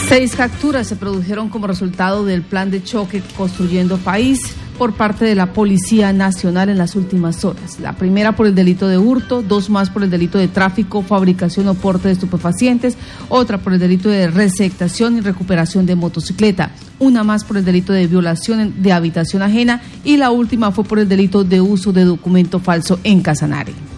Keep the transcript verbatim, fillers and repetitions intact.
Seis capturas se produjeron como resultado del plan de choque Construyendo País por parte de la Policía Nacional en las últimas horas. La primera por el delito de hurto, dos más por el delito de tráfico, fabricación o porte de estupefacientes, otra por el delito de receptación y recuperación de motocicleta, una más por el delito de violación de habitación ajena y la última fue por el delito de uso de documento falso en Casanare.